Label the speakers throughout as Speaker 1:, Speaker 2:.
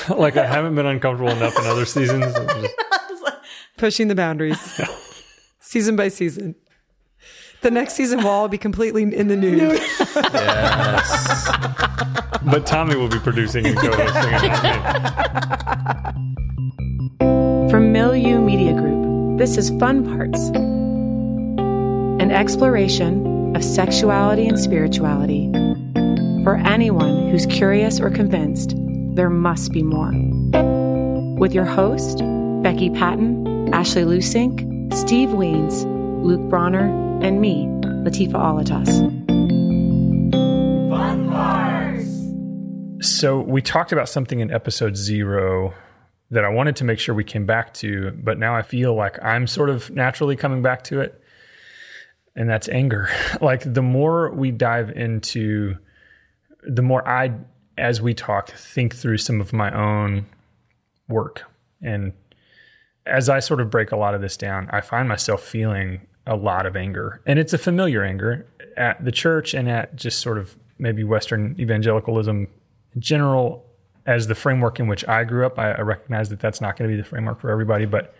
Speaker 1: Like I haven't been uncomfortable enough in other seasons.
Speaker 2: Pushing the boundaries. Season by season. The next season will all be completely in the nude.
Speaker 3: Yes.
Speaker 1: But Tommy will be producing and co-hosting it.
Speaker 4: From Milieu Media Group, this is Fun Parts, an exploration of sexuality and spirituality for anyone who's curious or convinced there must be more. With your host, Becky Patton, Ashley Lusink, Steve Weens, Luke Bronner, and me, Latifa Alatas.
Speaker 5: Fun Parts!
Speaker 1: So we talked about something in episode 0 that I wanted to make sure we came back to, but now I feel like I'm sort of naturally coming back to it. And that's anger. Like the more we dive into, the more I, as we talk, think through some of my own work. And as I sort of break a lot of this down, I find myself feeling a lot of anger. And it's a familiar anger at the church and at just sort of maybe Western evangelicalism in general. As the framework in which I grew up, I recognize that that's not going to be the framework for everybody, but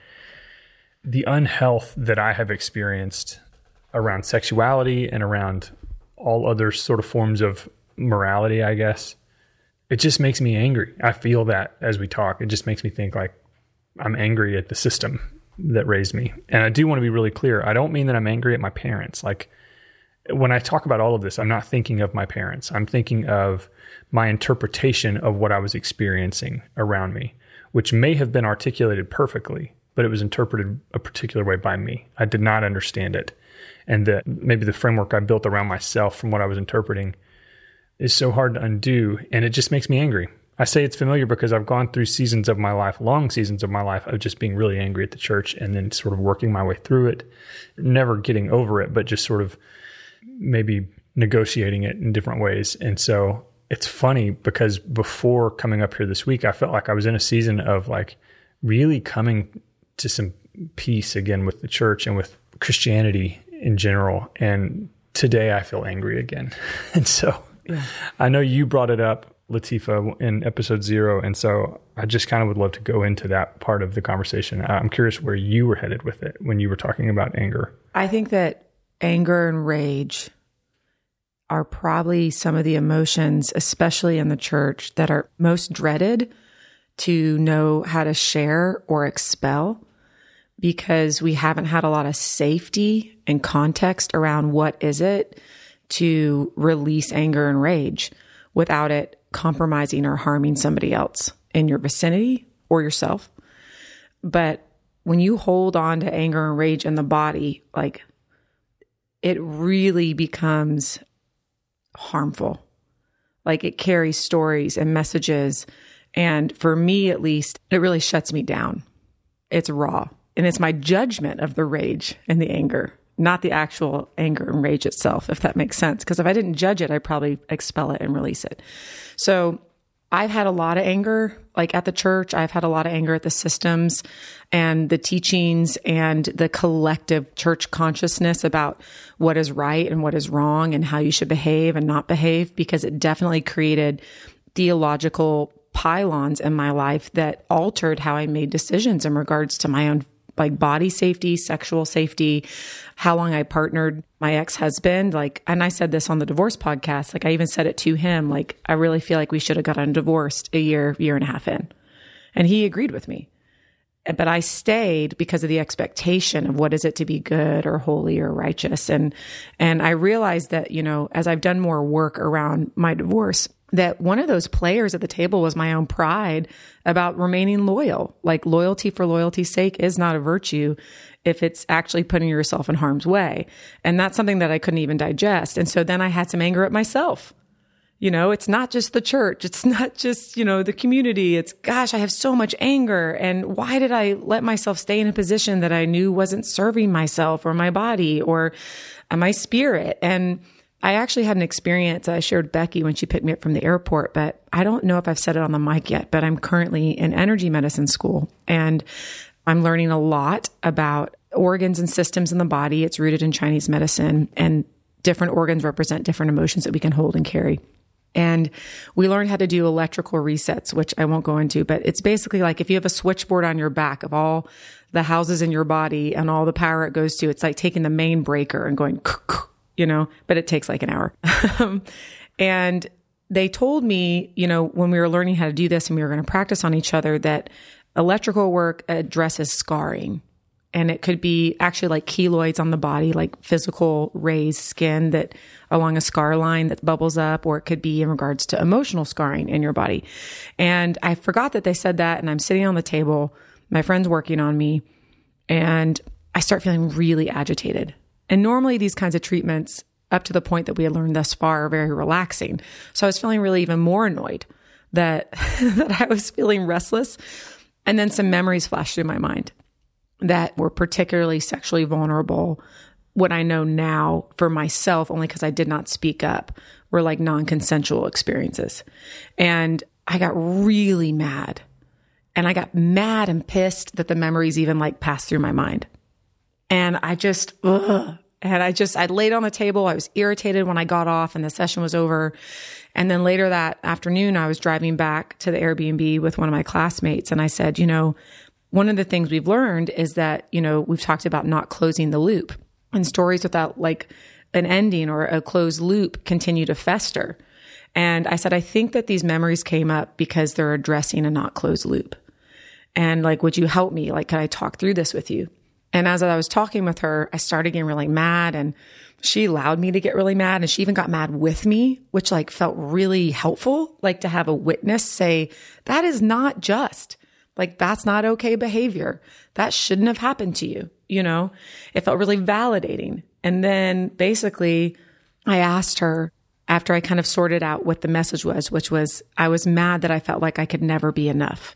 Speaker 1: the unhealth that I have experienced around sexuality and around all other sort of forms of morality, I guess, it just makes me angry. I feel that as we talk. It just makes me think like I'm angry at the system that raised me. And I do want to be really clear. I don't mean that I'm angry at my parents. Like when I talk about all of this, I'm not thinking of my parents. I'm thinking of my interpretation of what I was experiencing around me, which may have been articulated perfectly, but it was interpreted a particular way by me. I did not understand it. And that maybe the framework I built around myself from what I was interpreting is so hard to undo. And it just makes me angry. I say it's familiar because I've gone through seasons of my life, long seasons of my life, of just being really angry at the church and then sort of working my way through it, never getting over it, but just sort of maybe negotiating it in different ways. And so it's funny because before coming up here this week, I felt like I was in a season of like really coming to some peace again with the church and with Christianity in general. And today I feel angry again. And so I know you brought it up, Latifa, in episode 0. And so I just kind of would love to go into that part of the conversation. I'm curious where you were headed with it when you were talking about anger.
Speaker 2: I think that anger and rage are probably some of the emotions, especially in the church, that are most dreaded to know how to share or expel, because we haven't had a lot of safety and context around what is it to release anger and rage without it compromising or harming somebody else in your vicinity or yourself. But when you hold on to anger and rage in the body, like it really becomes harmful. Like it carries stories and messages. And for me, at least, it really shuts me down. It's raw. And it's my judgment of the rage and the anger, not the actual anger and rage itself, if that makes sense. Because if I didn't judge it, I'd probably expel it and release it. So I've had a lot of anger, like at the church. I've had a lot of anger at the systems and the teachings and the collective church consciousness about what is right and what is wrong and how you should behave and not behave, because it definitely created theological pylons in my life that altered how I made decisions in regards to my own like body safety, sexual safety, how long I partnered my ex-husband. Like, and I said this on the divorce podcast, like I even said it to him, like, I really feel like we should have gotten divorced a year and a half in. And he agreed with me. But I stayed because of the expectation of what is it to be good or holy or righteous. And I realized that, you know, as I've done more work around my divorce, that one of those players at the table was my own pride about remaining loyal. Like loyalty for loyalty's sake is not a virtue if it's actually putting yourself in harm's way. And that's something that I couldn't even digest. And so then I had some anger at myself. You know, it's not just the church. It's not just, you know, the community. It's, gosh, I have so much anger. And why did I let myself stay in a position that I knew wasn't serving myself or my body or my spirit? And I actually had an experience I shared Becky when she picked me up from the airport, but I don't know if I've said it on the mic yet, but I'm currently in energy medicine school and I'm learning a lot about organs and systems in the body. It's rooted in Chinese medicine, and different organs represent different emotions that we can hold and carry. And we learned how to do electrical resets, which I won't go into, but it's basically like if you have a switchboard on your back of all the houses in your body and all the power it goes to, it's like taking the main breaker and going, but it takes like an hour. And they told me, when we were learning how to do this and we were going to practice on each other, that electrical work addresses scarring. And it could be actually like keloids on the body, like physical raised skin that along a scar line that bubbles up, or it could be in regards to emotional scarring in your body. And I forgot that they said that. And I'm sitting on the table, my friend's working on me, and I start feeling really agitated. And normally these kinds of treatments, up to the point that we had learned thus far, are very relaxing. So I was feeling really even more annoyed that, that I was feeling restless. And then some memories flashed through my mind that were particularly sexually vulnerable. What I know now for myself, only because I did not speak up, were like non-consensual experiences. And I got really mad. And I got mad and pissed that the memories even like passed through my mind. And I laid on the table. I was irritated when I got off and the session was over. And then later that afternoon, I was driving back to the Airbnb with one of my classmates. And I said, one of the things we've learned is that, we've talked about not closing the loop, and stories without like an ending or a closed loop continue to fester. And I said, I think that these memories came up because they're addressing a not closed loop. And like, would you help me? Like, could I talk through this with you? And as I was talking with her, I started getting really mad, and she allowed me to get really mad. And she even got mad with me, which like felt really helpful, like to have a witness say, that is not just. Like, that's not okay behavior. That shouldn't have happened to you. It felt really validating. And then basically I asked her, after I kind of sorted out what the message was, which was, I was mad that I felt like I could never be enough.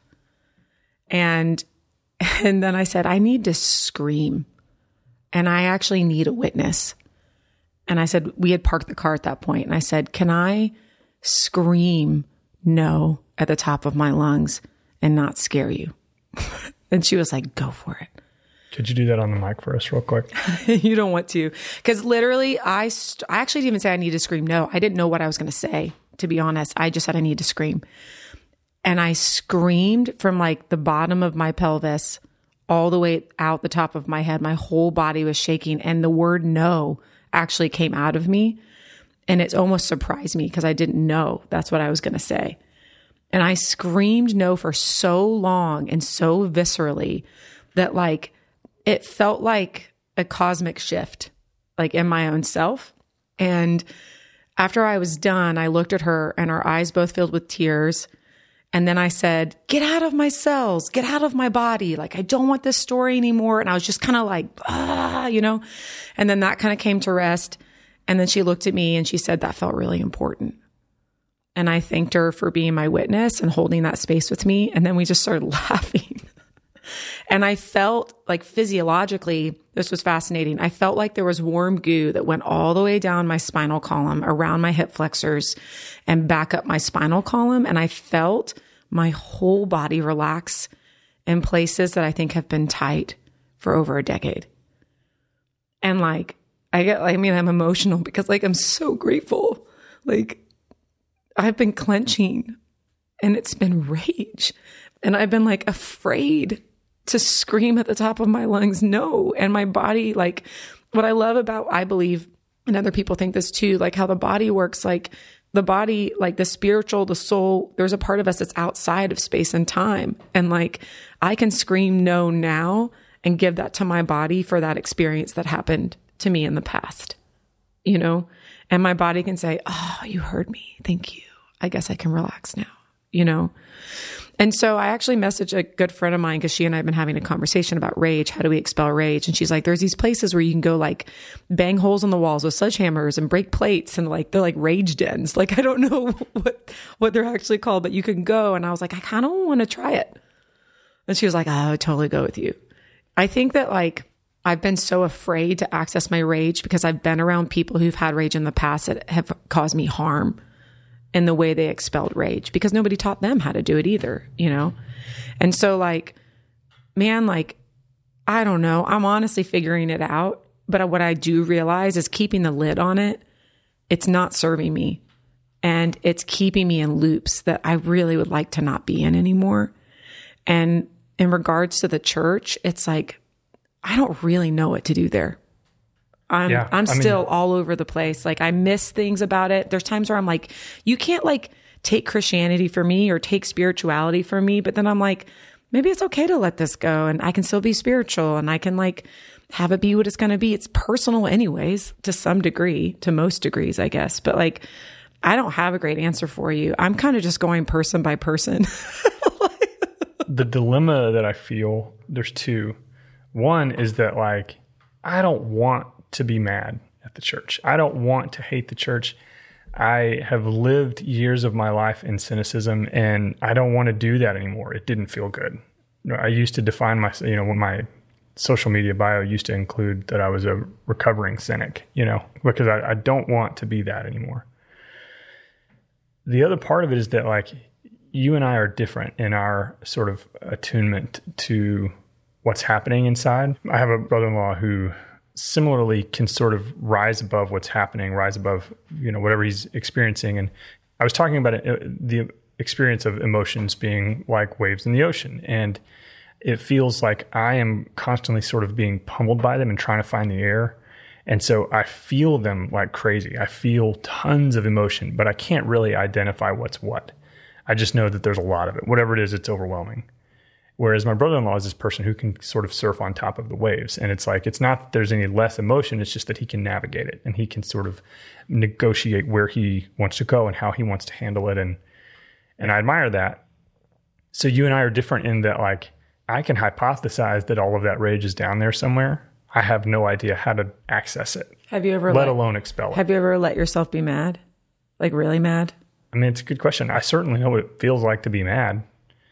Speaker 2: And then I said, I need to scream, and I actually need a witness. And I said, we had parked the car at that point. And I said, can I scream no at the top of my lungs and not scare you? And she was like, go for it.
Speaker 1: Could you do that on the mic for us real quick?
Speaker 2: You don't want to. Because literally, I actually didn't even say I need to scream no. I didn't know what I was going to say, to be honest. I just said I need to scream. And I screamed from like the bottom of my pelvis all the way out the top of my head. My whole body was shaking. And the word no actually came out of me. And it almost surprised me because I didn't know that's what I was going to say. And I screamed no for so long and so viscerally that like it felt like a cosmic shift, like in my own self. And after I was done, I looked at her and our eyes both filled with tears. And then I said, get out of my cells, get out of my body. Like, I don't want this story anymore. And I was just kind of like, and then that kind of came to rest. And then she looked at me and she said, that felt really important. And I thanked her for being my witness and holding that space with me. And then we just started laughing. And I felt like physiologically, this was fascinating. I felt like there was warm goo that went all the way down my spinal column, around my hip flexors and back up my spinal column. And I felt my whole body relax in places that I think have been tight for over a decade. And like, I'm emotional because like, I'm so grateful. Like, I've been clenching and it's been rage. And I've been like afraid to scream at the top of my lungs, no. And my body, like what I love about, I believe, and other people think this too, like how the body works, like the body, like the spiritual, the soul, there's a part of us that's outside of space and time. And like, I can scream no now and give that to my body for that experience that happened to me in the past, and my body can say, oh, you heard me. Thank you. I guess I can relax now, And so I actually messaged a good friend of mine because she and I have been having a conversation about rage. How do we expel rage? And she's like, there's these places where you can go like bang holes in the walls with sledgehammers and break plates. And like, they're like rage dens. Like, I don't know what they're actually called, but you can go. And I was like, I kind of want to try it. And she was like, I would totally go with you. I think that like, I've been so afraid to access my rage because I've been around people who've had rage in the past that have caused me harm in the way they expelled rage because nobody taught them how to do it either, And so like, man, like, I don't know. I'm honestly figuring it out. But what I do realize is keeping the lid on it, it's not serving me. And it's keeping me in loops that I really would like to not be in anymore. And in regards to the church, it's like, I don't really know what to do there. I'm still all over the place. Like, I miss things about it. There's times where I'm like, you can't like take Christianity from me or take spirituality from me. But then I'm like, maybe it's okay to let this go and I can still be spiritual and I can like have it be what it's going to be. It's personal anyways, to some degree, to most degrees, I guess. But like, I don't have a great answer for you. I'm kind of just going person by person.
Speaker 1: The dilemma that I feel, there's two. One is that like, I don't want to be mad at the church. I don't want to hate the church. I have lived years of my life in cynicism and I don't want to do that anymore. It didn't feel good. I used to define myself, when my social media bio used to include that I was a recovering cynic, because I don't want to be that anymore. The other part of it is that like you and I are different in our sort of attunement to what's happening inside. I have a brother-in-law who similarly can sort of rise above what's happening, rise above, whatever he's experiencing. And I was talking about the experience of emotions being like waves in the ocean. And it feels like I am constantly sort of being pummeled by them and trying to find the air. And so I feel them like crazy. I feel tons of emotion, but I can't really identify what's what. I just know that there's a lot of it. Whatever it is, it's overwhelming. Whereas my brother-in-law is this person who can sort of surf on top of the waves. And it's like, it's not that there's any less emotion. It's just that he can navigate it and he can sort of negotiate where he wants to go and how he wants to handle it. And I admire that. So you and I are different in that, like, I can hypothesize that all of that rage is down there somewhere. I have no idea how to access it.
Speaker 2: Have you ever
Speaker 1: let alone expel it?
Speaker 2: Have you ever let yourself be mad? Like really mad?
Speaker 1: I mean, it's a good question. I certainly know what it feels like to be mad.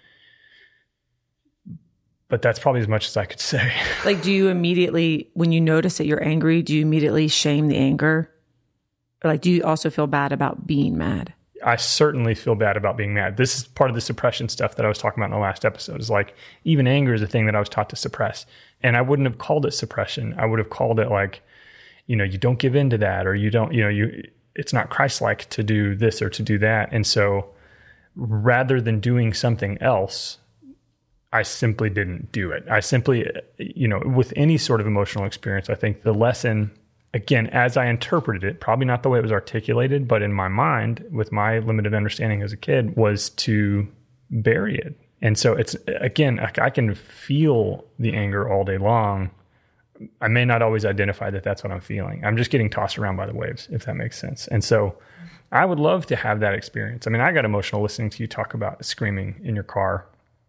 Speaker 1: But that's probably as much as I could say.
Speaker 2: Like, do you immediately, when you notice that you're angry, do you immediately shame the anger? Or like, do you also feel bad about being mad?
Speaker 1: I certainly feel bad about being mad. This is part of the suppression stuff that I was talking about in the last episode. Is like, even anger is a thing that I was taught to suppress. And I wouldn't have called it suppression. I would have called it like, you don't give in to that, or you don't, it's not Christ-like to do this or to do that. And so rather than doing something else, I simply didn't do it. I simply, with any sort of emotional experience, I think the lesson, again, as I interpreted it, probably not the way it was articulated, but in my mind, with my limited understanding as a kid, was to bury it. And so it's, again, I can feel the anger all day long. I may not always identify that that's what I'm feeling. I'm just getting tossed around by the waves, if that makes sense. And so I would love to have that experience. I mean, I got emotional listening to you talk about screaming in your car.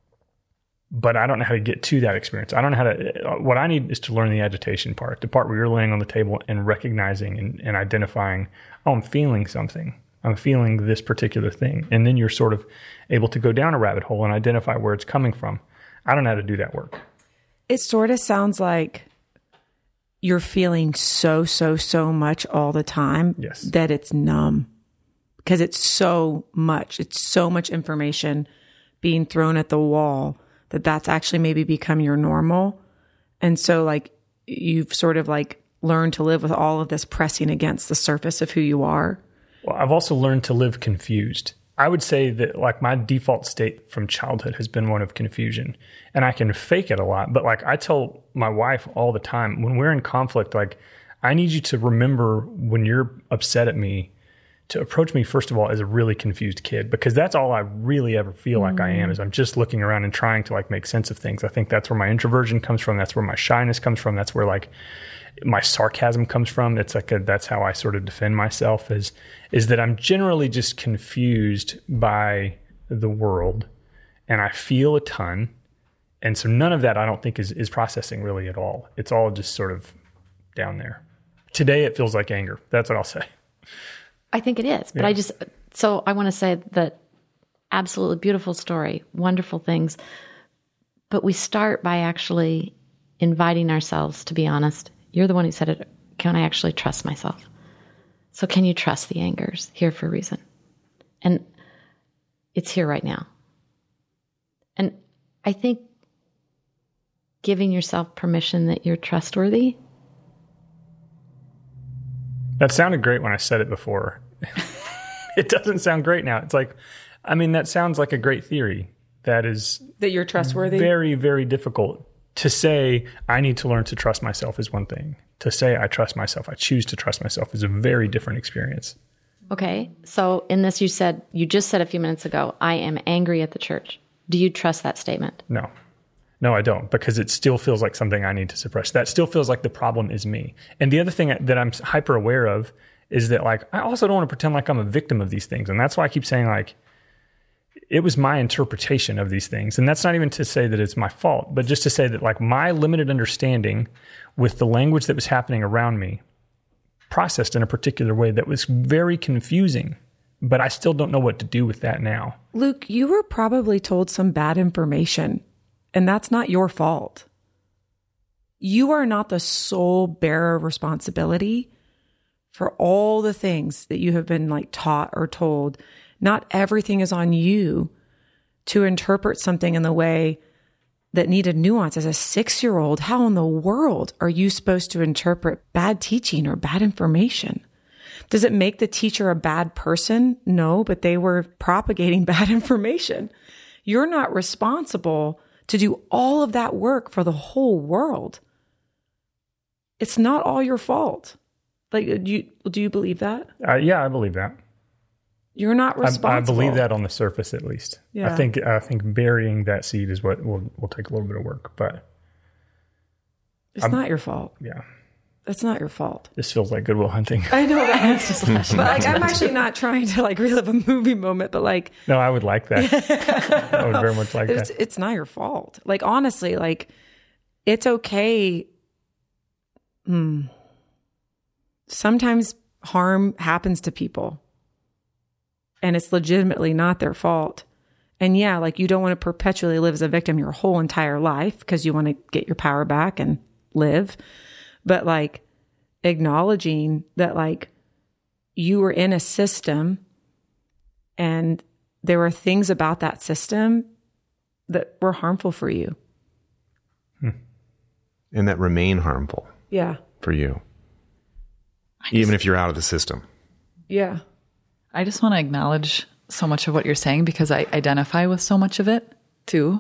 Speaker 1: But I don't know how to get to that experience. I don't know how to, what I need is to learn the agitation part, the part where you're laying on the table and recognizing and identifying, oh, I'm feeling something. I'm feeling this particular thing. And then you're sort of able to go down a rabbit hole and identify where it's coming from. I don't know how to do that work.
Speaker 2: It sort of sounds like you're feeling so much all the time.
Speaker 1: Yes.
Speaker 2: That it's numb because it's so much. It's so much information being thrown at the wall that's actually maybe become your normal. And so like you've sort of like learned to live with all of this pressing against the surface of who you are.
Speaker 1: Well, I've also learned to live confused. I would say that like my default state from childhood has been one of confusion, and I can fake it a lot. But like I tell my wife all the time, when we're in conflict, like I need you to remember when you're upset at me to approach me, first of all, as a really confused kid, because that's all I really ever feel like I am, is I'm just looking around and trying to like make sense of things. I think that's where my introversion comes from. That's where my shyness comes from. That's where like my sarcasm comes from. It's like that's how I sort of defend myself, is that I'm generally just confused by the world and I feel a ton. And so none of that I don't think is processing really at all. It's all just sort of down there. Today it feels like anger. That's what I'll say.
Speaker 5: I think it is, but yeah. So I want to say that absolutely beautiful story, wonderful things, but we start by actually inviting ourselves to be honest. You're the one who said it. Can I actually trust myself? So can you trust the anger's here for a reason? And it's here right now. And I think giving yourself permission that you're trustworthy.
Speaker 1: That sounded great when I said it before. It doesn't sound great now. It's like, I mean, that sounds like a great theory. That is
Speaker 2: That you're trustworthy?
Speaker 1: very, very difficult. To say I need to learn to trust myself is one thing. To say I trust myself, I choose to trust myself is a very different experience.
Speaker 5: Okay. So in this, you just said a few minutes ago, I am angry at the church. Do you trust that statement?
Speaker 1: No. No, I don't, because it still feels like something I need to suppress. That still feels like the problem is me. And the other thing that I'm hyper aware of is that, like, I also don't want to pretend like I'm a victim of these things. And that's why I keep saying, like, it was my interpretation of these things. And that's not even to say that it's my fault, but just to say that, like, my limited understanding with the language that was happening around me processed in a particular way that was very confusing, but I still don't know what to do with that now.
Speaker 2: Luke, you were probably told some bad information, and that's not your fault. You are not the sole bearer of responsibility for all the things that you have been, like, taught or told. Not everything is on you to interpret something in the way that needed nuance. As a 6-year-old, how in the world are you supposed to interpret bad teaching or bad information? Does it make the teacher a bad person? No, but they were propagating bad information. You're not responsible to do all of that work for the whole world. It's not all your fault. Like, do you believe that?
Speaker 1: Yeah, I believe that.
Speaker 2: You're not responsible.
Speaker 1: I believe that on the surface, at least.
Speaker 2: Yeah.
Speaker 1: I think burying that seed is what will take a little bit of work, but
Speaker 2: it's not your fault.
Speaker 1: Yeah,
Speaker 2: it's not your fault.
Speaker 1: This feels like Good Will Hunting.
Speaker 2: I know that. But, like, I'm actually not trying to, like, relive a movie moment, but, like,
Speaker 1: no, I would like that. I would very much like that.
Speaker 2: It's not your fault. Like, honestly, like, it's okay. Sometimes harm happens to people, and it's legitimately not their fault. And yeah, like, you don't want to perpetually live as a victim your whole entire life because you want to get your power back and live. But, like, acknowledging that, like, you were in a system and there were things about that system that were harmful for you.
Speaker 6: And that remain harmful.
Speaker 2: Yeah.
Speaker 6: For you. Even if you're out of the system.
Speaker 2: Yeah.
Speaker 7: I just want to acknowledge so much of what you're saying because I identify with so much of it too.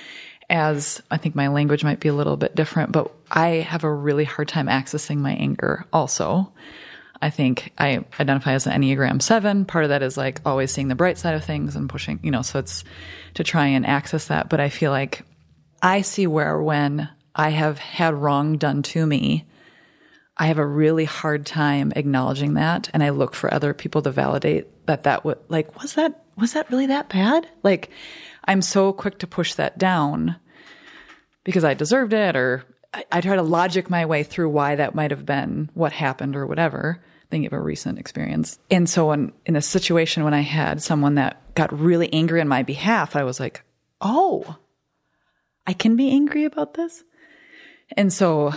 Speaker 7: As I think my language might be a little bit different, but I have a really hard time accessing my anger also. I think I identify as an Enneagram 7. Part of that is, like, always seeing the bright side of things and pushing, so it's to try and access that. But I feel like I see where when I have had wrong done to me, I have a really hard time acknowledging that. And I look for other people to validate that would, like, was that really that bad? Like, I'm so quick to push that down because I deserved it, or I try to logic my way through why that might have been what happened or whatever, thinking of a recent experience. And so in a situation when I had someone that got really angry on my behalf, I was like, oh, I can be angry about this? And so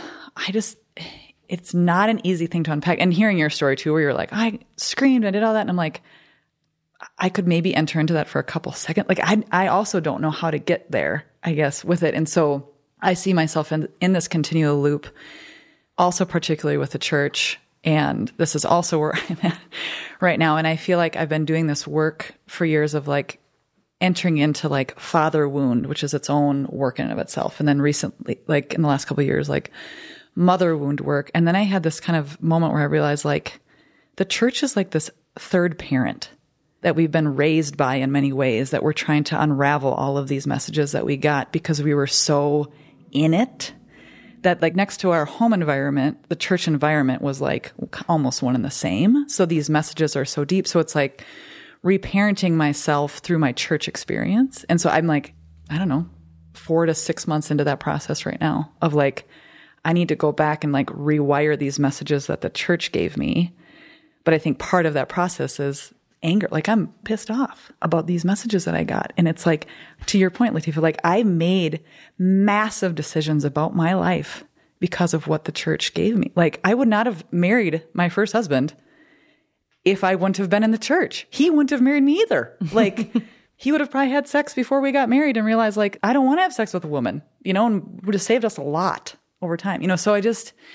Speaker 7: it's not an easy thing to unpack. And hearing your story too, where you're like, I screamed, I did all that. And I'm like, I could maybe enter into that for a couple seconds. Like, I also don't know how to get there, I guess, with it. And so I see myself in this continual loop, also particularly with the church. And this is also where I'm at right now. And I feel like I've been doing this work for years of, like, entering into, like, father wound, which is its own work in and of itself. And then recently, like, in the last couple of years, like, mother wound work. And then I had this kind of moment where I realized, like, the church is like this third parent that we've been raised by in many ways, that we're trying to unravel all of these messages that we got because we were so in it that, like, next to our home environment, the church environment was, like, almost one and the same. So these messages are so deep. So it's like reparenting myself through my church experience. And so I'm, like, I don't know, 4 to 6 months into that process right now of, like, I need to go back and, like, rewire these messages that the church gave me. But I think part of that process is anger. Like, I'm pissed off about these messages that I got. And it's like, to your point, Latifah, like, I made massive decisions about my life because of what the church gave me. Like, I would not have married my first husband if I wouldn't have been in the church. He wouldn't have married me either. Like, he would have probably had sex before we got married and realized, like, I don't want to have sex with a woman, and would have saved us a lot over time. So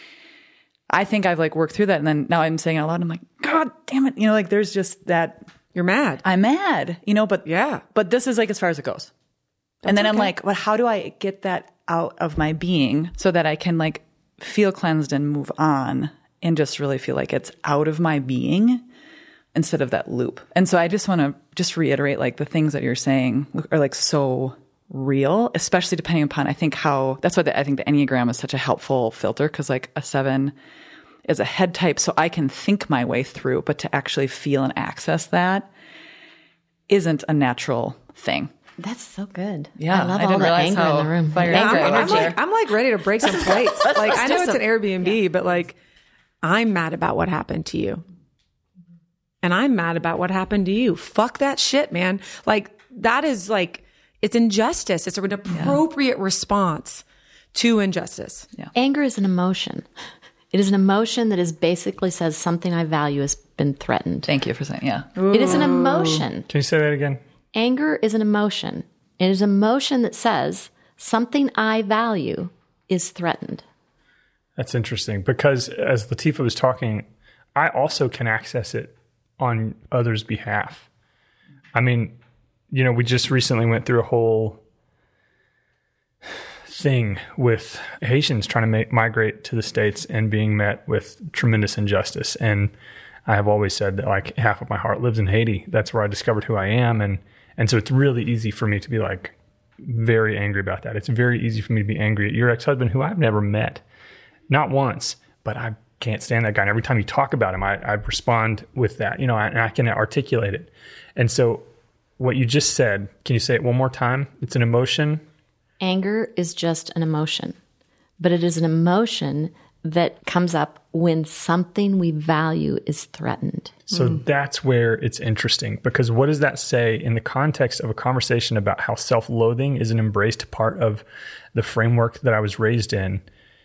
Speaker 7: I think I've, like, worked through that. And then now I'm saying it out loud, I'm like, God damn it. Like, there's just that
Speaker 2: You're mad.
Speaker 7: I'm mad, but but this is like as far as it goes. And then I'm like, well, how do I get that out of my being so that I can like feel cleansed and move on and just really feel like it's out of my being instead of that loop. And so I just want to just reiterate, like, the things that you're saying are like so real, especially depending upon, I think that's why I think the Enneagram is such a helpful filter, because like a 7 is a head type, so I can think my way through, but to actually feel and access that isn't a natural thing.
Speaker 5: That's so good.
Speaker 7: Yeah,
Speaker 5: I love all the anger in the room.
Speaker 2: I'm like ready to break some plates. Like, I know it's an Airbnb, but like, I'm mad about what happened to you. And I'm mad about what happened to you. Fuck that shit, man. Like, that is like, it's injustice. It's an appropriate response to injustice.
Speaker 5: Yeah. Anger is an emotion. It is an emotion that basically says something I value has been threatened.
Speaker 7: Thank you for saying,
Speaker 5: It is an emotion.
Speaker 1: Can you say that again?
Speaker 5: Anger is an emotion. It is an emotion that says something I value is threatened.
Speaker 1: That's interesting, because as Latifah was talking, I also can access it on others' behalf. I mean, we just recently went through a whole thing with Haitians trying to migrate to the States and being met with tremendous injustice. And I have always said that like half of my heart lives in Haiti. That's where I discovered who I am. And so it's really easy for me to be like very angry about that. It's very easy for me to be angry at your ex-husband, who I've never met, not once, but I can't stand that guy. And every time you talk about him, I respond with that, and I can articulate it. And so what you just said, can you say it one more time? It's an emotion.
Speaker 5: Anger is just an emotion, but it is an emotion that comes up when something we value is threatened.
Speaker 1: So that's where it's interesting, because what does that say in the context of a conversation about how self-loathing is an embraced part of the framework that I was raised in?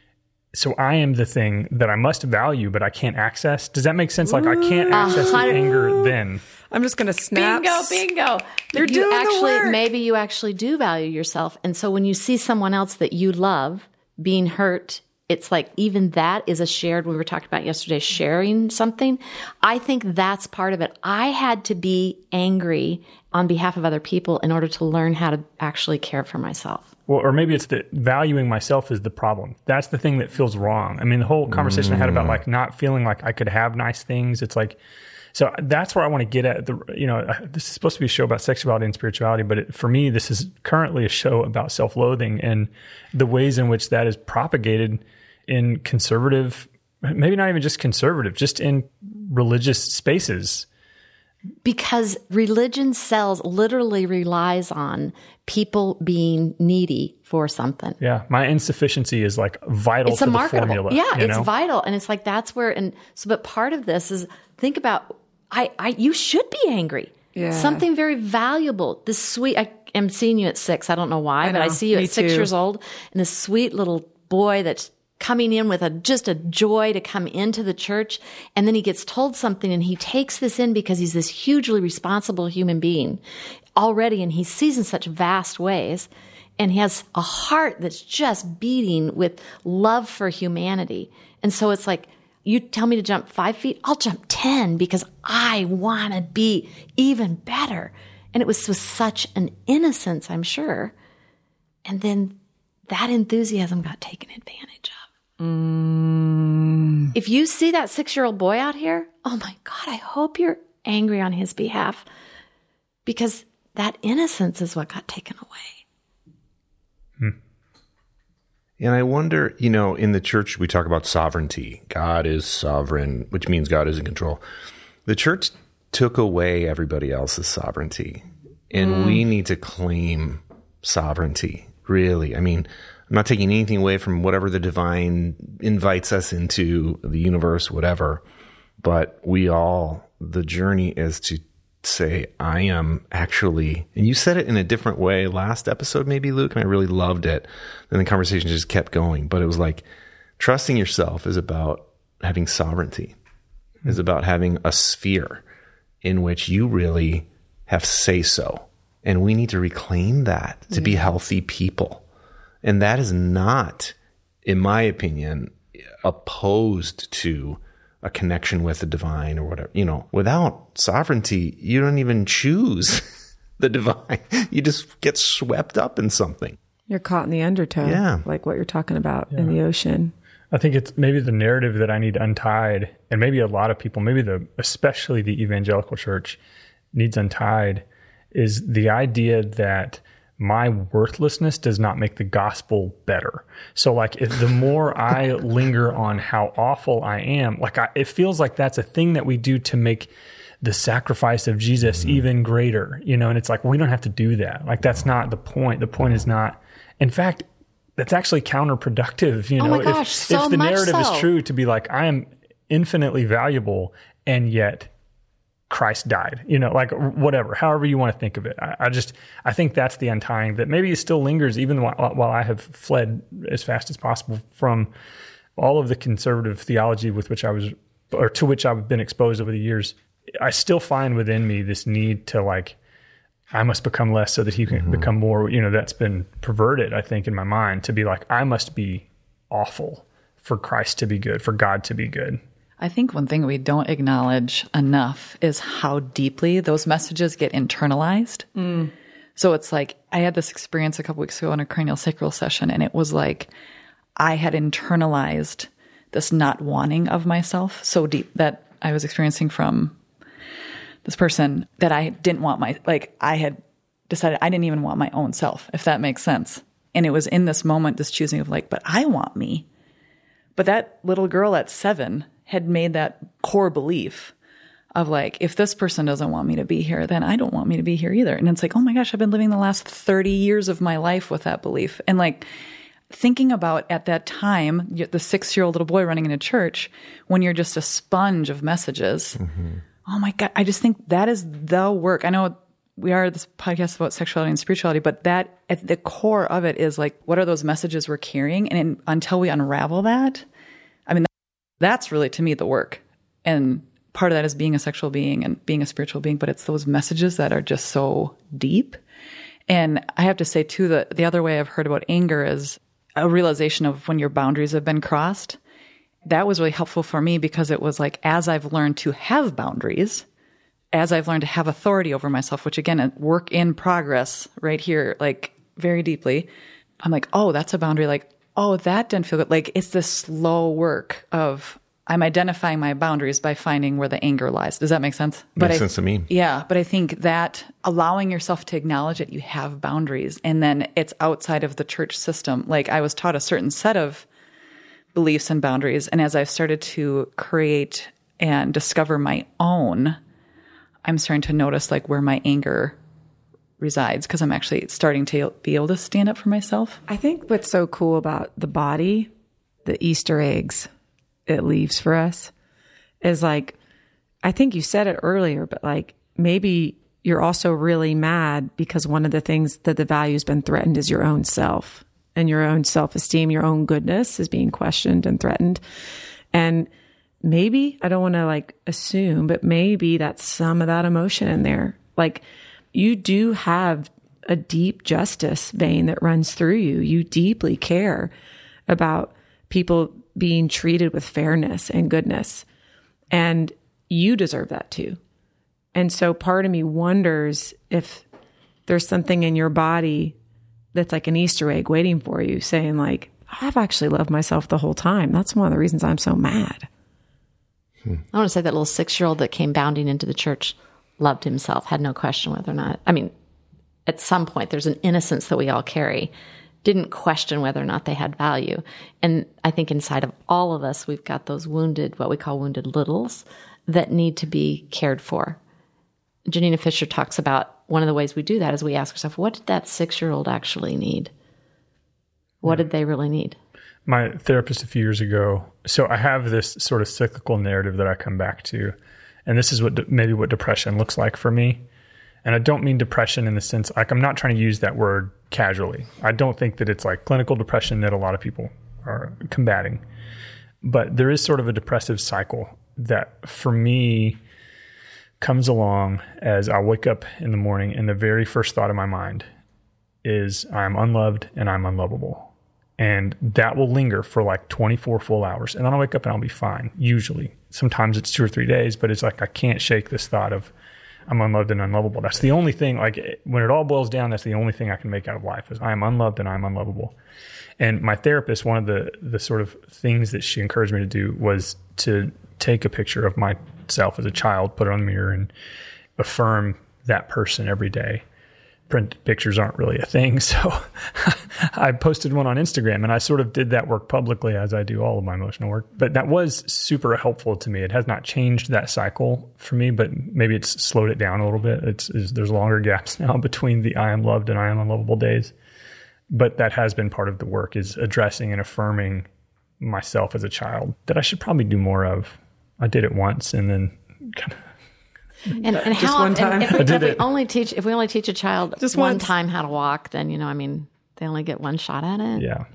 Speaker 1: So I am the thing that I must value, but I can't access. Does that make sense? Like, I can't access the anger then.
Speaker 2: I'm just going to snap.
Speaker 5: Bingo.
Speaker 2: You're doing the work.
Speaker 5: Maybe you actually do value yourself. And so when you see someone else that you love being hurt, it's like even that is a shared, we were talking about yesterday, sharing something. I think that's part of it. I had to be angry on behalf of other people in order to learn how to actually care for myself.
Speaker 1: Well, or maybe it's that valuing myself is the problem. That's the thing that feels wrong. I mean, the whole conversation I had about like not feeling like I could have nice things. It's like, so that's where I want to get at. This is supposed to be a show about sexuality and spirituality, but for me, this is currently a show about self-loathing and the ways in which that is propagated in conservative, maybe not even just conservative, just in religious spaces.
Speaker 5: Because religion literally relies on people being needy for something.
Speaker 1: Yeah, my insufficiency is like vital to the formula.
Speaker 5: Yeah, it's vital. And it's like that's where, but part of this is, think about, you should be angry. Yeah. Something very valuable. This sweet, I am seeing you at 6. I don't know why, but I see you at 6 years old, and this sweet little boy that's coming in with just a joy to come into the church. And then he gets told something and he takes this in because he's this hugely responsible human being already. And he sees in such vast ways. And he has a heart that's just beating with love for humanity. And so it's like, you tell me to jump 5 feet, I'll jump 10 because I want to be even better. And it was with such an innocence, I'm sure. And then that enthusiasm got taken advantage of. If you see that 6-year-old boy out here, oh my God, I hope you're angry on his behalf, because that innocence is what got taken away.
Speaker 6: And I wonder, in the church, we talk about sovereignty. God is sovereign, which means God is in control. The church took away everybody else's sovereignty, and we need to claim sovereignty, really. I mean, I'm not taking anything away from whatever the divine invites us into, the universe, whatever. But the journey is to say, I am actually, and you said it in a different way last episode, maybe, Luke, and I really loved it. And the conversation just kept going. But it was like, trusting yourself is about having sovereignty, is about having a sphere in which you really have say-so. And we need to reclaim that to be healthy people. And that is not, in my opinion, opposed to a connection with the divine or whatever. Without sovereignty, you don't even choose the divine. You just get swept up in something.
Speaker 2: You're caught in the undertow, like what you're talking about in the ocean.
Speaker 1: I think it's maybe the narrative that I need untied, and maybe a lot of people, especially the evangelical church, needs untied, is the idea that my worthlessness does not make the gospel better. So like if the more I linger on how awful I am, it feels like that's a thing that we do to make the sacrifice of Jesus even greater, and it's like, we don't have to do that. Like, that's not the point. The point is not, in fact, that's actually counterproductive.
Speaker 5: Oh my gosh,
Speaker 1: if the narrative is true to be like, I am infinitely valuable and yet Christ died, whatever, however you want to think of it. I think that's the untying that maybe it still lingers even while I have fled as fast as possible from all of the conservative theology to which I've been exposed over the years. I still find within me this need to I must become less so that he can become more, that's been perverted, I think, in my mind, to be like, I must be awful for Christ to be good, for God to be good.
Speaker 7: I think one thing we don't acknowledge enough is how deeply those messages get internalized. So it's like, I had this experience a couple weeks ago in a cranial sacral session, and it was like, I had internalized this not wanting of myself so deep that I was experiencing from this person that I didn't want I had decided I didn't even want my own self, if that makes sense. And it was in this moment, this choosing of but I want me. But that little girl at 7 had made that core belief of if this person doesn't want me to be here, then I don't want me to be here either. And it's like, oh my gosh, I've been living the last 30 years of my life with that belief. And thinking about at that time, the 6-year-old little boy running into church, when you're just a sponge of messages. Oh my God, I just think that is the work. I know we are this podcast about sexuality and spirituality, but that at the core of it is what are those messages we're carrying? And until we unravel that, I mean, that's really, to me, the work. And part of that is being a sexual being and being a spiritual being, but it's those messages that are just so deep. And I have to say, too, that the other way I've heard about anger is a realization of when your boundaries have been crossed. That was really helpful for me because it was as I've learned to have boundaries, as I've learned to have authority over myself, which again, work in progress right here, very deeply. I'm oh, that's a boundary. Oh, that didn't feel good. It's this slow work of I'm identifying my boundaries by finding where the anger lies. Does that make sense?
Speaker 6: Makes sense to me.
Speaker 7: Yeah. But I think that allowing yourself to acknowledge that you have boundaries and then it's outside of the church system. I was taught a certain set of beliefs and boundaries. And as I've started to create and discover my own, I'm starting to notice where my anger resides because I'm actually starting to be able to stand up for myself.
Speaker 2: I think what's so cool about the body, the Easter eggs it leaves for us is I think you said it earlier, but maybe you're also really mad because one of the things that the value has been threatened is your own self. And your own self-esteem, your own goodness is being questioned and threatened. And maybe, I don't want to assume, but maybe that's some of that emotion in there. You do have a deep justice vein that runs through you. You deeply care about people being treated with fairness and goodness. And you deserve that too. And so part of me wonders if there's something in your body that's an Easter egg waiting for you saying I've actually loved myself the whole time. That's one of the reasons I'm so mad.
Speaker 5: I want to say that little 6-year-old that came bounding into the church loved himself, had no question whether or not, at some point there's an innocence that we all carry, didn't question whether or not they had value. And I think inside of all of us, we've got those wounded, what we call wounded littles that need to be cared for. Janina Fisher talks about one of the ways we do that is we ask ourselves, what did that 6-year-old actually need? What did they really need?
Speaker 1: My therapist a few years ago, so I have this sort of cyclical narrative that I come back to, and this is maybe what depression looks like for me. And I don't mean depression in the sense, I'm not trying to use that word casually. I don't think that it's clinical depression that a lot of people are combating. But there is sort of a depressive cycle that for me comes along as I wake up in the morning and the very first thought in my mind is I'm unloved and I'm unlovable. And that will linger for like 24 full hours. And then I'll wake up and I'll be fine, usually. Sometimes it's 2 or 3 days, but it's like I can't shake this thought of I'm unloved and unlovable. That's the only thing, like when it all boils down, that's the only thing I can make out of life is I am unloved and I'm unlovable. And my therapist, one of the sort of things that she encouraged me to do was to take a picture of myself as a child, put it on the mirror, and affirm that person every day. Print pictures aren't really a thing. So I posted one on Instagram, and I sort of did that work publicly as I do all of my emotional work. But that was super helpful to me. It has not changed that cycle for me, but maybe it's slowed it down a little bit. There's longer gaps now between the I am loved and I am unlovable days. But that has been part of the work, is addressing and affirming myself as a child that I should probably do more of. I did it once and then kind of.
Speaker 5: And
Speaker 2: just
Speaker 5: how
Speaker 2: one time.
Speaker 5: If we only teach a child
Speaker 2: just
Speaker 5: one
Speaker 2: once.
Speaker 5: time how to walk, then they only get one shot at it.
Speaker 1: Yeah.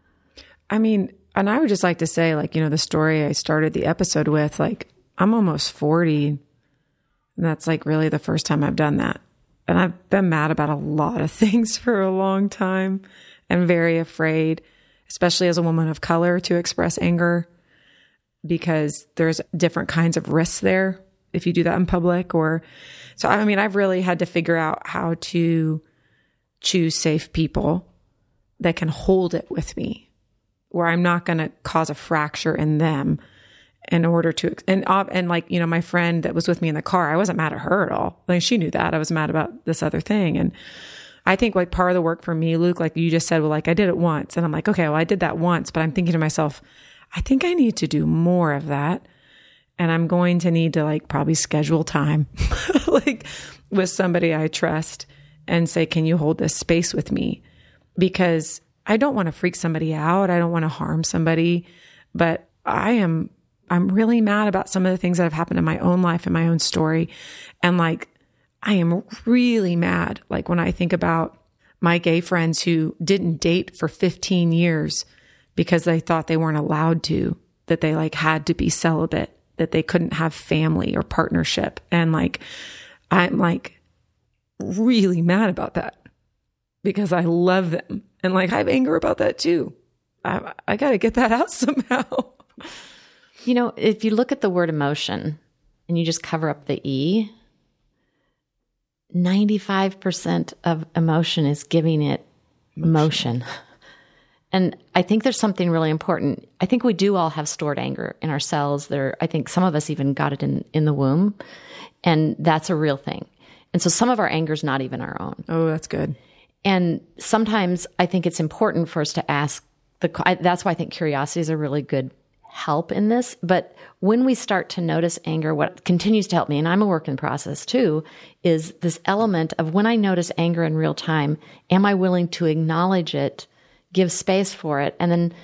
Speaker 2: I mean, and I would just like to say, like, the story I started the episode with, like, I'm almost 40. And that's like really the first time I've done that. And I've been mad about a lot of things for a long time and very afraid, especially as a woman of color, to express anger because there's different kinds of risks there if you do that in public. So I've really had to figure out how to choose safe people that can hold it with me, where I'm not going to cause a fracture in them in order to, and like, my friend that was with me in the car, I wasn't mad at her at all. Like, she knew that I was mad about this other thing. And I think like part of the work for me, Luke, like you just said, well, like I did it once, and I'm like, okay, well, I did that once, but I'm thinking to myself, I think I need to do more of that. And I'm going to need to like probably schedule time like with somebody I trust and say, can you hold this space with me? Because I don't want to freak somebody out. I don't want to harm somebody, but I'm really mad about some of the things that have happened in my own life and my own story. And like, I am really mad. Like when I think about my gay friends who didn't date for 15 years because they thought they weren't allowed to, that they like had to be celibate, that they couldn't have family or partnership. And like, I'm like really mad about that because I love them. And like, I have anger about that too. I got to get that out somehow.
Speaker 5: If you look at the word emotion and you just cover up the E, 95% of emotion is giving it motion. And I think there's something really important. I think we do all have stored anger in ourselves. I think some of us even got it in the womb, and that's a real thing. And so some of our anger is not even our own.
Speaker 2: Oh, that's good.
Speaker 5: And sometimes I think it's important for us to ask that's why I think curiosity is a really good help in this. But when we start to notice anger, what continues to help me, and I'm a work in process too, is this element of when I notice anger in real time, am I willing to acknowledge it, give space for it, and then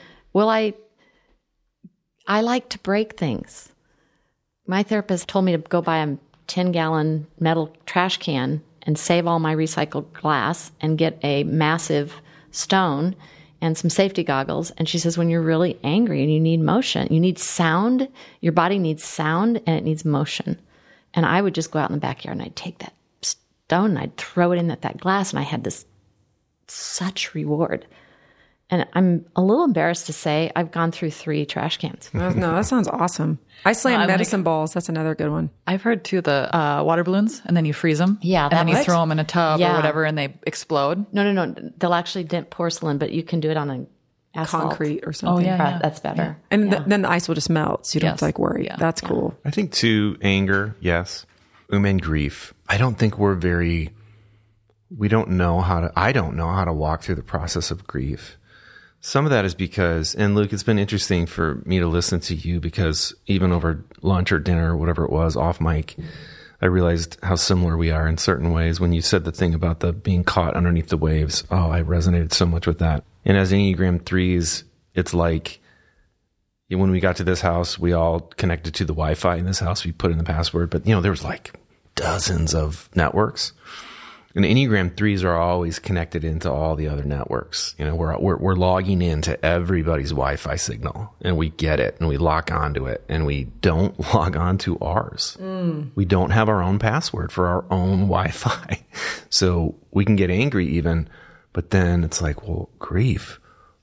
Speaker 5: I like to break things. My therapist told me to go buy a 10-gallon metal trash can and save all my recycled glass and get a massive stone and some safety goggles. And she says, when you're really angry and you need motion, you need sound, your body needs sound and it needs motion. And I would just go out in the backyard and I'd take that stone and I'd throw it in at that glass, and I had such reward. And I'm a little embarrassed to say I've gone through 3 trash cans.
Speaker 2: No, that sounds awesome. I slam medicine balls. That's another good one.
Speaker 7: I've heard too the water balloons, and then you freeze them.
Speaker 5: Yeah.
Speaker 7: And then you throw them in a tub or whatever, and they explode.
Speaker 5: No. They'll actually dent porcelain, but you can do it on an asphalt.
Speaker 2: Concrete or something.
Speaker 7: Oh, yeah.
Speaker 5: That's better.
Speaker 2: Yeah. And then the ice will just melt, so you don't have to like worry. Yeah. That's cool.
Speaker 6: I think too, anger, yes. And grief. I don't think I don't know how to walk through the process of grief. Some of that is because, and Luke, it's been interesting for me to listen to you because even over lunch or dinner or whatever it was off mic, I realized how similar we are in certain ways. When you said the thing about the being caught underneath the waves, I resonated so much with that. And as Enneagram 3s, it's like when we got to this house, we all connected to the Wi-Fi in this house. We put in the password, but there was like dozens of networks. And Enneagram 3s are always connected into all the other networks. We're logging into everybody's Wi-Fi signal, and we get it, and we lock onto it, and we don't log on to ours. We don't have our own password for our own Wi-Fi. So we can get angry even, but then it's like, well, grief.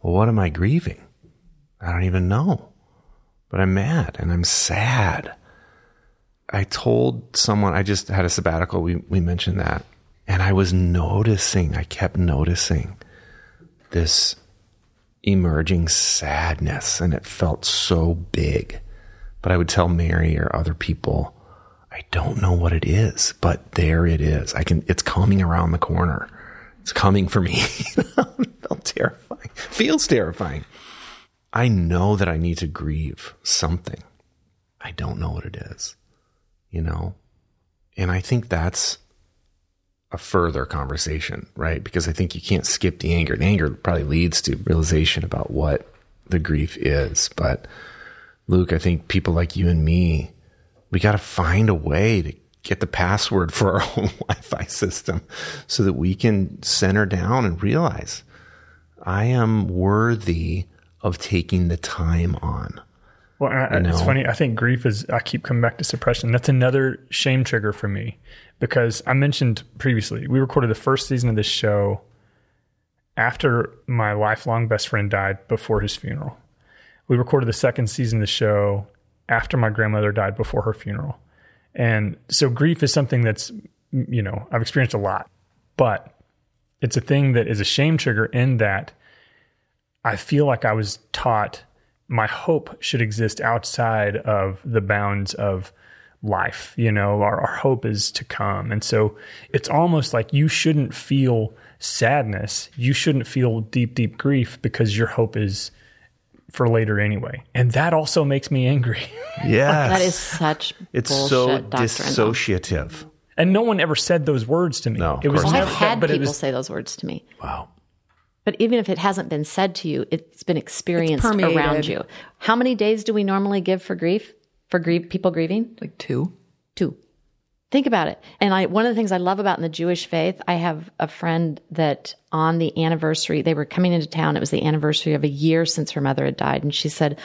Speaker 6: well, what am I grieving? I don't even know. But I'm mad and I'm sad. I told someone, I just had a sabbatical. We mentioned that. And I kept noticing this emerging sadness, and it felt so big. But I would tell Mary or other people, I don't know what it is, but there it is. It's coming around the corner. It's coming for me. It felt terrifying. Feels terrifying. I know that I need to grieve something. I don't know what it is, And I think that's a further conversation, right? Because I think you can't skip the anger. The anger probably leads to realization about what the grief is. But Luke, I think people like you and me, we got to find a way to get the password for our own Wi-Fi system so that we can center down and realize I am worthy of taking the time on.
Speaker 1: Well, it's funny. I think grief I keep coming back to suppression. That's another shame trigger for me, because I mentioned previously, we recorded the first season of this show after my lifelong best friend died before his funeral. We recorded the second season of the show after my grandmother died before her funeral. And so grief is something that's, I've experienced a lot, but it's a thing that is a shame trigger in that I feel like I was taught my hope should exist outside of the bounds of life. Our hope is to come. And so it's almost like you shouldn't feel sadness. You shouldn't feel deep, deep grief because your hope is for later anyway. And that also makes me angry.
Speaker 6: Yes.
Speaker 5: That is such
Speaker 6: it's
Speaker 5: bullshit
Speaker 6: so
Speaker 5: doctrine.
Speaker 6: dissociative.
Speaker 1: And no one ever said those words to me.
Speaker 6: No,
Speaker 1: it was
Speaker 5: Well,
Speaker 1: never
Speaker 5: I've had
Speaker 1: but
Speaker 5: people say those words to me.
Speaker 6: Wow.
Speaker 5: But even if it hasn't been said to you, it's been experienced
Speaker 2: permeated.
Speaker 5: around you. How many days do we normally give for grief? People grieving?
Speaker 7: Like 2.
Speaker 5: 2. Think about it. And one of the things I love about in the Jewish faith, I have a friend that on the anniversary, they were coming into town. It was the anniversary of a year since her mother had died. And she said,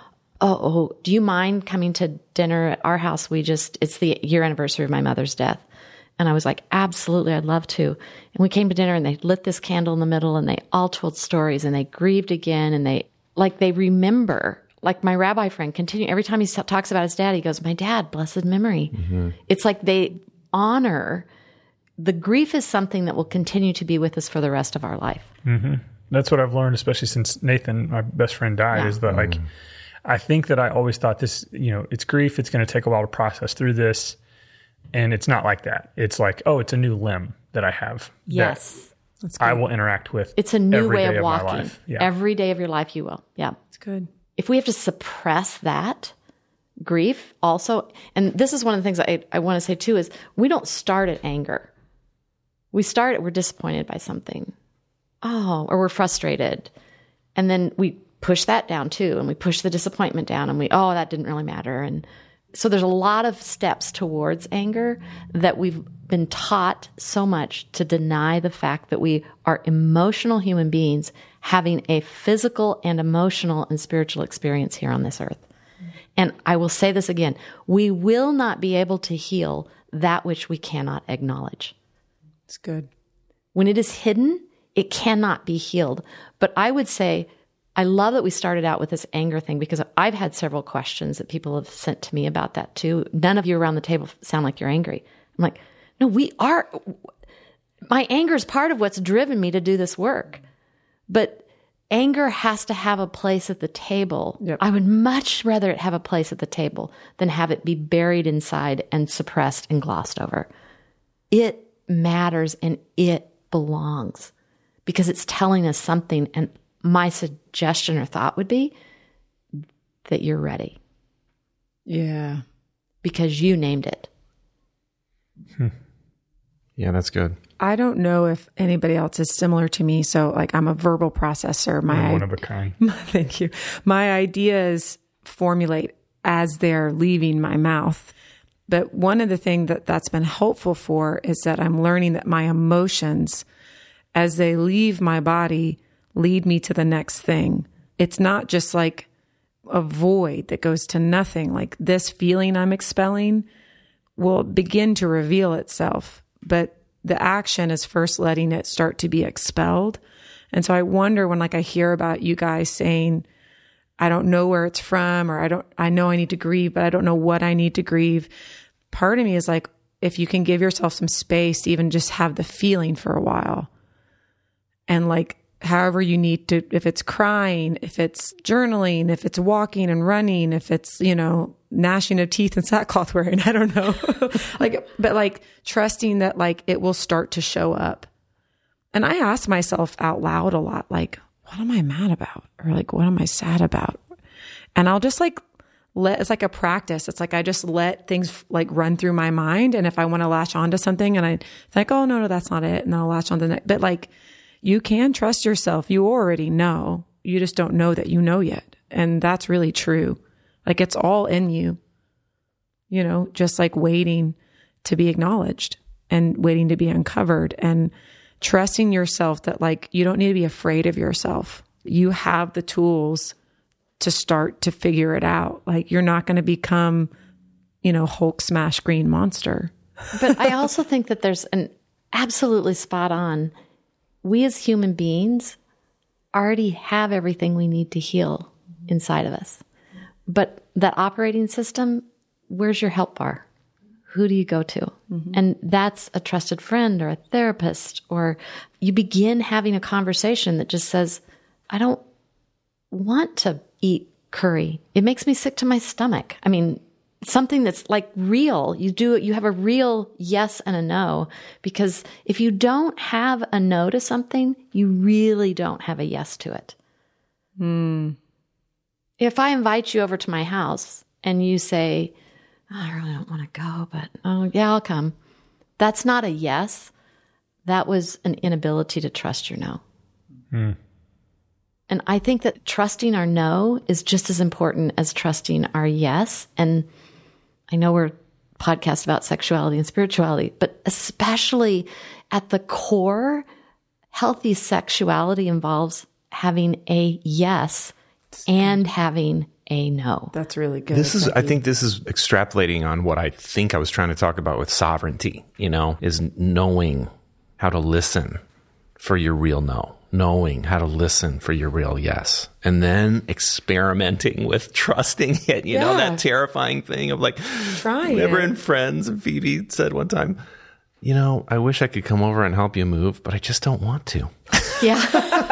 Speaker 5: oh, do you mind coming to dinner at our house? It's the year anniversary of my mother's death. And I was like, absolutely, I'd love to. And we came to dinner and they lit this candle in the middle and they all told stories and they grieved again. And they remember, like my rabbi friend every time he talks about his dad, he goes, my dad, blessed memory. Mm-hmm. It's like they honor the grief is something that will continue to be with us for the rest of our life.
Speaker 1: Mm-hmm. That's what I've learned, especially since Nathan, my best friend, died, is that I think that I always thought this, it's grief. It's going to take a while to process through this. And it's not like that. It's like, it's a new limb that I have.
Speaker 5: Yes.
Speaker 1: That I will interact with.
Speaker 5: It's a new way of
Speaker 1: walking.
Speaker 5: walking. Yeah. Every day of your life you will. Yeah.
Speaker 2: It's good.
Speaker 5: If we have to suppress that grief also, and this is one of the things I want to say too, is we don't start at anger. We're disappointed by something. Or we're frustrated. And then we push that down too. And we push the disappointment down and that didn't really matter. And so there's a lot of steps towards anger that we've been taught so much to deny the fact that we are emotional human beings having a physical and emotional and spiritual experience here on this earth. And I will say this again, we will not be able to heal that which we cannot acknowledge.
Speaker 2: It's good.
Speaker 5: When it is hidden, it cannot be healed. But I would say, I love that we started out with this anger thing because I've had several questions that people have sent to me about that too. None of you around the table sound like you're angry. I'm like, no, we are. My anger is part of what's driven me to do this work. But anger has to have a place at the table.
Speaker 2: Yep.
Speaker 5: I would much rather it have a place at the table than have it be buried inside and suppressed and glossed over. It matters and it belongs because it's telling us something. And my suggestion or thought would be that you're ready.
Speaker 2: Yeah.
Speaker 5: Because you named it.
Speaker 6: Yeah, that's good.
Speaker 2: I don't know if anybody else is similar to me. So I'm a verbal processor.
Speaker 1: You're one of a kind.
Speaker 2: Thank you. My ideas formulate as they're leaving my mouth. But one of the things that's been helpful for is that I'm learning that my emotions, as they leave my body, lead me to the next thing. It's not just like a void that goes to nothing. Like this feeling I'm expelling will begin to reveal itself. But the action is first letting it start to be expelled. And so I wonder when like I hear about you guys saying, I don't know where it's from, or I know I need to grieve, but I don't know what I need to grieve. Part of me is like, if you can give yourself some space to even just have the feeling for a while, and like however you need to, if it's crying, if it's journaling, if it's walking and running, if it's, gnashing of teeth and sackcloth wearing, I don't know. But like trusting that like it will start to show up. And I ask myself out loud a lot, like, what am I mad about? Or like, what am I sad about? And I'll just like it's like a practice. It's like I just let things like run through my mind. And if I want to latch onto something and I think, oh, no, that's not it. And I'll latch on to the next. But like, you can trust yourself. You already know. You just don't know that you know yet. And that's really true. Like it's all in you, just like waiting to be acknowledged and waiting to be uncovered, and trusting yourself that like, you don't need to be afraid of yourself. You have the tools to start to figure it out. Like you're not going to become, Hulk smash green monster.
Speaker 5: But I also think that there's an absolutely spot on. We as human beings already have everything we need to heal inside of us. But that operating system, where's your help bar? Who do you go to? Mm-hmm. And that's a trusted friend or a therapist, or you begin having a conversation that just says, I don't want to eat curry. It makes me sick to my stomach. I mean, something that's like real. You have a real yes and a no, because if you don't have a no to something, you really don't have a yes to it. If I invite you over to my house and you say, oh, I really don't want to go, but oh yeah, I'll come. That's not a yes. That was an inability to trust your no. And I think that trusting our no is just as important as trusting our yes. And I know we're a podcast about sexuality and spirituality, but especially at the core, healthy sexuality involves having a yes and having a no.
Speaker 2: That's really good.
Speaker 6: I think this is extrapolating on what I think I was trying to talk about with sovereignty, is knowing how to listen for your real no, knowing how to listen for your real yes, and then experimenting with trusting it, that terrifying thing of like, remember in Friends, and Phoebe said one time, I wish I could come over and help you move, but I just don't want to.
Speaker 5: Yeah.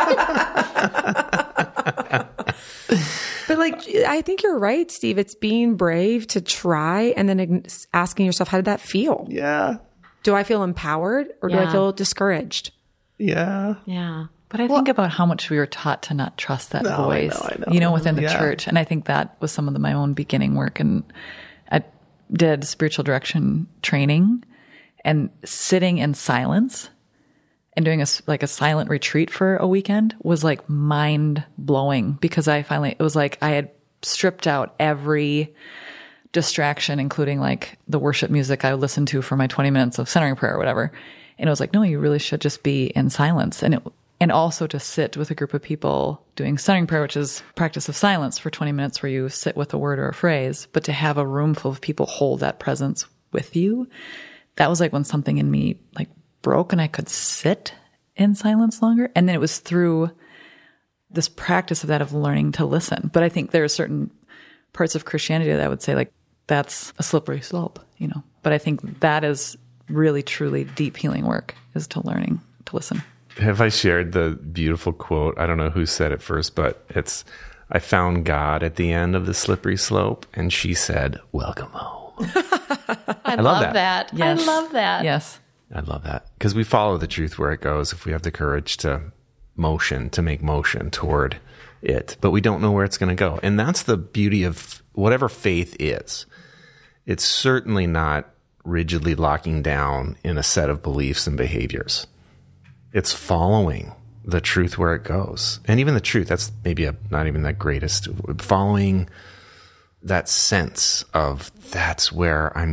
Speaker 2: But like, I think you're right, Steve. It's being brave to try and then asking yourself, how did that feel?
Speaker 6: Yeah.
Speaker 2: Do I feel empowered or do I feel discouraged?
Speaker 6: Yeah.
Speaker 5: Yeah.
Speaker 7: But I think about how much we were taught to not trust that voice,
Speaker 6: I know.
Speaker 7: Within the church. And I think that was some of my own beginning work. And I did spiritual direction training, and sitting in silence and doing a silent retreat for a weekend was like mind blowing, because it was like I had stripped out every distraction, including like the worship music I would listen to for my 20 minutes of centering prayer or whatever. And it was like, no, you really should just be in silence. And also to sit with a group of people doing centering prayer, which is practice of silence for 20 minutes where you sit with a word or a phrase, but to have a room full of people hold that presence with you. That was like when something in me like broke and I could sit in silence longer. And then it was through this practice of that, of learning to listen. But I think there are certain parts of Christianity that I would say like, that's a slippery slope, but I think that is really, truly deep healing work, is to learning to listen.
Speaker 6: Have I shared the beautiful quote? I don't know who said it first, but it's, I found God at the end of the slippery slope, and she said, welcome home.
Speaker 5: I love that.
Speaker 7: Yes.
Speaker 5: I love that.
Speaker 7: Yes.
Speaker 6: I love that, because we follow the truth where it goes if we have the courage to make motion toward it, but we don't know where it's going to go. And that's the beauty of whatever faith is. It's certainly not rigidly locking down in a set of beliefs and behaviors. It's following the truth where it goes. And even the truth, that's maybe not even the greatest. Following that sense of that's where I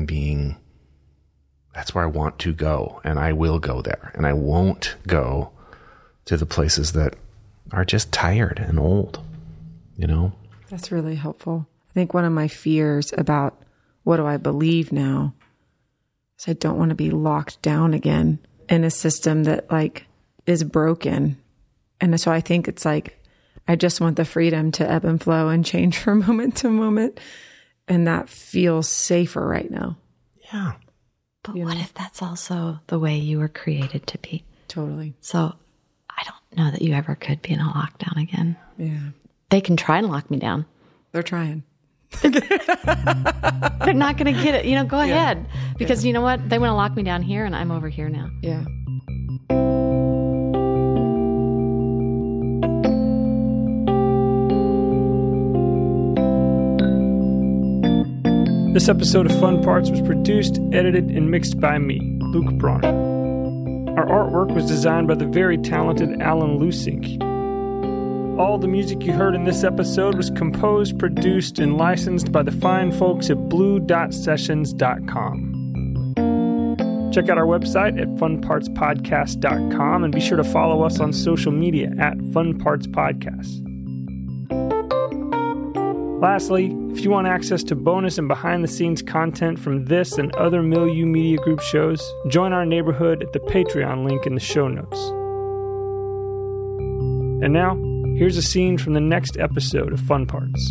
Speaker 6: want to go, and I will go there. And I won't go to the places that are just tired and old,
Speaker 2: That's really helpful. I think one of my fears about what do I believe now is I don't want to be locked down again in a system that like is broken And so I think it's like, I just want the freedom to ebb and flow and change from moment to moment. And that feels safer right now.
Speaker 6: Yeah.
Speaker 5: But what if that's also the way you were created to be?
Speaker 2: Totally.
Speaker 5: So I don't know that you ever could be in a lockdown again.
Speaker 2: Yeah.
Speaker 5: They can try and lock me down.
Speaker 2: They're trying.
Speaker 5: They're not going to get it. Go ahead. Because you know what? They want to lock me down here and I'm over here now.
Speaker 2: Yeah.
Speaker 1: This episode of Fun Parts was produced, edited, and mixed by me, Luke Bronner. Our artwork was designed by the very talented Alan Lusink. All the music you heard in this episode was composed, produced, and licensed by the fine folks at bluedotsessions.com. Check out our website at funpartspodcast.com and be sure to follow us on social media at funpartspodcast. Lastly, if you want access to bonus and behind-the-scenes content from this and other Milieu Media Group shows, join our neighborhood at the Patreon link in the show notes. And now, here's a scene from the next episode of Fun Parts.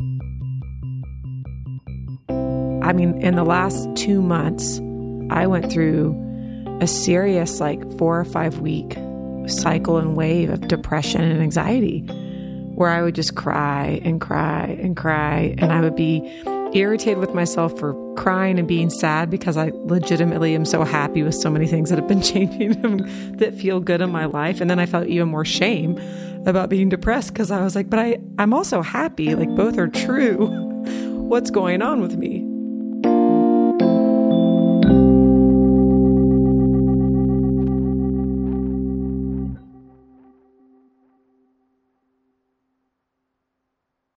Speaker 2: I mean, in the last 2 months, I went through a serious 4 or 5 week cycle and wave of depression and anxiety, where I would just cry and cry and cry. And I would be irritated with myself for crying and being sad because I legitimately am so happy with so many things that have been changing that feel good in my life. And then I felt even more shame about being depressed because I was like, but I'm also happy. Both are true. What's going on with me?